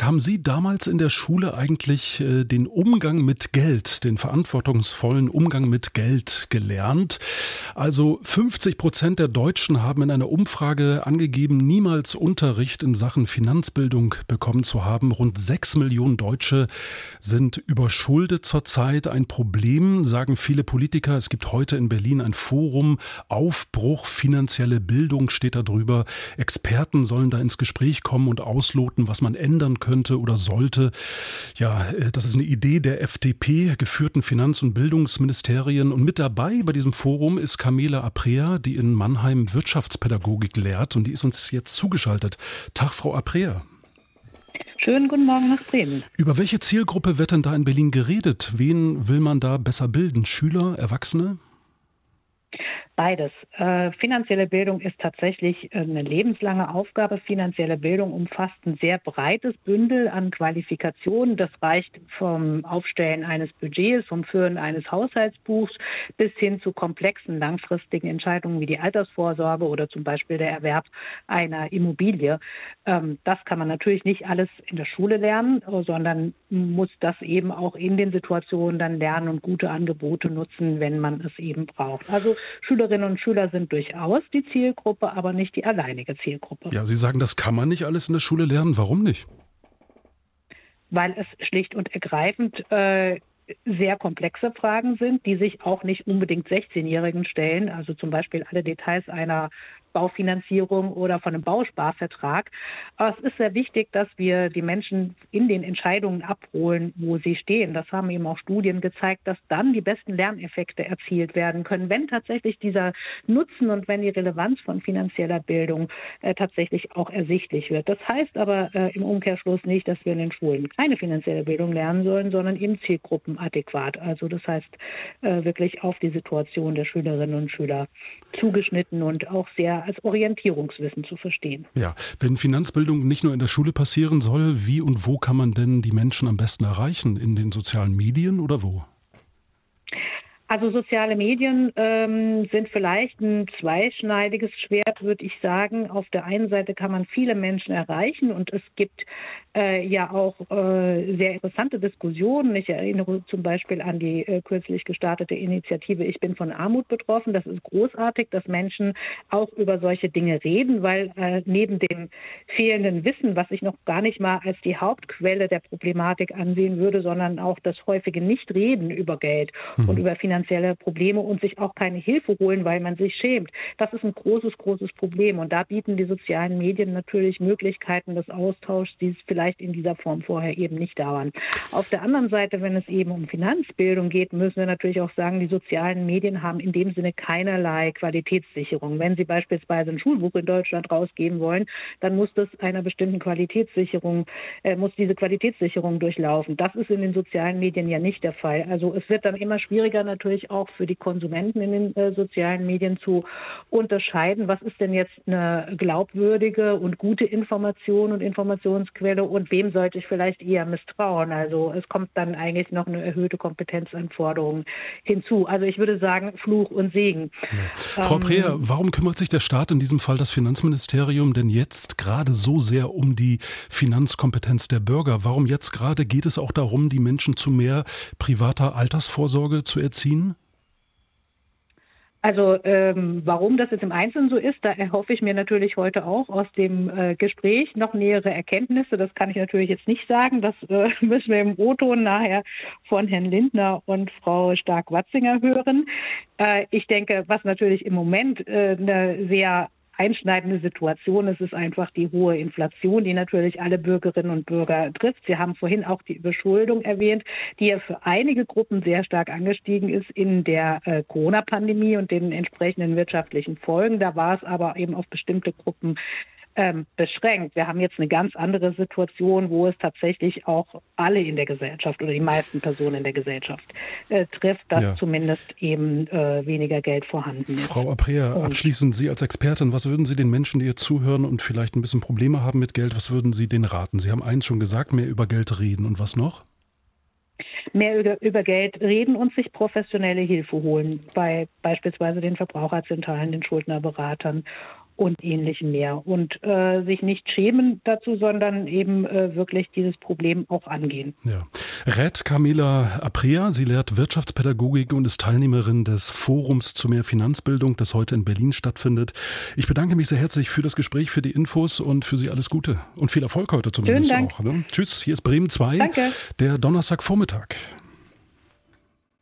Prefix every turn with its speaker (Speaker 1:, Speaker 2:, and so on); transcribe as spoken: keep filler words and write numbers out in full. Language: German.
Speaker 1: haben Sie damals in der Schule eigentlich äh, den Umgang mit Geld, den verantwortungsvollen Umgang mit Geld gelernt? Also fünfzig Prozent der Deutschen haben in einer Umfrage angegeben, niemals Unterricht in Sachen Finanzbildung bekommen zu haben. Rund sechs Millionen Deutsche sind überschuldet zurzeit. Ein Problem, sagen viele Politiker. Es gibt heute in Berlin ein Forum, Aufbruch, finanzielle Bildung steht da drüber. Experten sollen da ins Gespräch kommen und ausloten, was man ändern könnte oder sollte. Ja, das ist eine Idee der F D P geführten Finanz- und Bildungsministerien. Und mit dabei bei diesem Forum ist Camilla Aprea, die in Mannheim Wirtschaftspädagogik lehrt. Und die ist uns jetzt zugeschaltet. Tag, Frau Aprea.
Speaker 2: Schönen guten Morgen nach Bremen.
Speaker 1: Über welche Zielgruppe wird denn da in Berlin geredet? Wen will man da besser bilden? Schüler, Erwachsene?
Speaker 2: Beides. Äh, finanzielle Bildung ist tatsächlich eine lebenslange Aufgabe. Finanzielle Bildung umfasst ein sehr breites Bündel an Qualifikationen. Das reicht vom Aufstellen eines Budgets, vom Führen eines Haushaltsbuchs bis hin zu komplexen langfristigen Entscheidungen wie die Altersvorsorge oder zum Beispiel der Erwerb einer Immobilie. Ähm, das kann man natürlich nicht alles in der Schule lernen, sondern muss das eben auch in den Situationen dann lernen und gute Angebote nutzen, wenn man es eben braucht. Also Schülerinnen und Schüler sind durchaus die Zielgruppe, aber nicht die alleinige Zielgruppe.
Speaker 1: Ja, Sie sagen, das kann man nicht alles in der Schule lernen. Warum nicht?
Speaker 2: Weil es schlicht und ergreifend äh, sehr komplexe Fragen sind, die sich auch nicht unbedingt sechzehnjährigen stellen. Also zum Beispiel alle Details einer Baufinanzierung oder von einem Bausparvertrag. Aber es ist sehr wichtig, dass wir die Menschen in den Entscheidungen abholen, wo sie stehen. Das haben eben auch Studien gezeigt, dass dann die besten Lerneffekte erzielt werden können, wenn tatsächlich dieser Nutzen und wenn die Relevanz von finanzieller Bildung äh, tatsächlich auch ersichtlich wird. Das heißt aber äh, im Umkehrschluss nicht, dass wir in den Schulen keine finanzielle Bildung lernen sollen, sondern eben zielgruppenadäquat. Also das heißt äh, wirklich auf die Situation der Schülerinnen und Schüler zugeschnitten und auch sehr als Orientierungswissen zu verstehen.
Speaker 1: Ja, wenn Finanzbildung nicht nur in der Schule passieren soll, wie und wo kann man denn die Menschen am besten erreichen? In den sozialen Medien oder wo?
Speaker 2: Also soziale Medien ähm, sind vielleicht ein zweischneidiges Schwert, würde ich sagen. Auf der einen Seite kann man viele Menschen erreichen und es gibt äh, ja auch äh, sehr interessante Diskussionen. Ich erinnere zum Beispiel an die äh, kürzlich gestartete Initiative Ich bin von Armut betroffen. Das ist großartig, dass Menschen auch über solche Dinge reden, weil äh, neben dem fehlenden Wissen, was ich noch gar nicht mal als die Hauptquelle der Problematik ansehen würde, sondern auch das häufige Nichtreden über Geld mhm. und über finanzielle Probleme und sich auch keine Hilfe holen, weil man sich schämt. Das ist ein großes, großes Problem. Und da bieten die sozialen Medien natürlich Möglichkeiten des Austauschs, die es vielleicht in dieser Form vorher eben nicht da waren. Auf der anderen Seite, wenn es eben um Finanzbildung geht, müssen wir natürlich auch sagen, die sozialen Medien haben in dem Sinne keinerlei Qualitätssicherung. Wenn Sie beispielsweise ein Schulbuch in Deutschland rausgeben wollen, dann muss das einer bestimmten Qualitätssicherung, äh, muss diese Qualitätssicherung durchlaufen. Das ist in den sozialen Medien ja nicht der Fall. Also es wird dann immer schwieriger natürlich auch für die Konsumenten in den äh, sozialen Medien zu unterscheiden, was ist denn jetzt eine glaubwürdige und gute Information und Informationsquelle und wem sollte ich vielleicht eher misstrauen. Also es kommt dann eigentlich noch eine erhöhte Kompetenzanforderung hinzu. Also ich würde sagen, Fluch und Segen.
Speaker 1: Ja. Frau Aprea, warum kümmert sich der Staat, in diesem Fall das Finanzministerium, denn jetzt gerade so sehr um die Finanzkompetenz der Bürger? Warum jetzt gerade? Geht es auch darum, die Menschen zu mehr privater Altersvorsorge zu erziehen?
Speaker 2: Also ähm, warum das jetzt im Einzelnen so ist, da erhoffe ich mir natürlich heute auch aus dem äh, Gespräch noch nähere Erkenntnisse. Das kann ich natürlich jetzt nicht sagen. Das äh, müssen wir im O-Ton nachher von Herrn Lindner und Frau Stark-Watzinger hören. Äh, ich denke, was natürlich im Moment äh, eine sehr einschneidende Situation. Es ist einfach die hohe Inflation, die natürlich alle Bürgerinnen und Bürger trifft. Sie haben vorhin auch die Überschuldung erwähnt, die ja für einige Gruppen sehr stark angestiegen ist in der äh, Corona-Pandemie und den entsprechenden wirtschaftlichen Folgen. Da war es aber eben auf bestimmte Gruppen ähm, beschränkt. Wir haben jetzt eine ganz andere Situation, wo es tatsächlich auch alle in der Gesellschaft oder die meisten Personen in der Gesellschaft äh, trifft, dass
Speaker 1: ja.
Speaker 2: zumindest eben äh, weniger Geld vorhanden ist.
Speaker 1: Frau Aprea, abschließend Sie als Expertin, was würden Sie den Menschen, die hier zuhören und vielleicht ein bisschen Probleme haben mit Geld, was würden Sie denen raten? Sie haben eins schon gesagt, mehr über Geld reden. Und was noch?
Speaker 2: Mehr über, über Geld reden und sich professionelle Hilfe holen, bei beispielsweise den Verbraucherzentralen, den Schuldnerberatern und Ähnlichem mehr. Und äh, sich nicht schämen dazu, sondern eben äh, wirklich dieses Problem auch angehen.
Speaker 1: Ja. Rät Camila Aprea, sie lehrt Wirtschaftspädagogik und ist Teilnehmerin des Forums zu mehr Finanzbildung, das heute in Berlin stattfindet. Ich bedanke mich sehr herzlich für das Gespräch, für die Infos und für Sie alles Gute und viel Erfolg heute zumindest auch. Ne? Tschüss, hier ist Bremen zwei,
Speaker 2: Danke.
Speaker 1: Der Donnerstagvormittag.